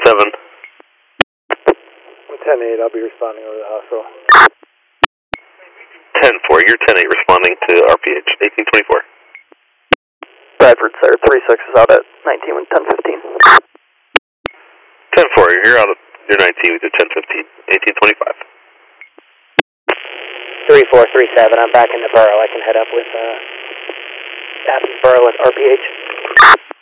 10-8, I'll be responding over the hospital. 10-4, you're 10-8 responding to RPH, 1824. Bradford, sir, 36 is out at 19 with 1015. 10-4, you're out at your 19 with your 1015, 1825. 3437, I'm back in the borough. I can head up with Athens Borough with RPH.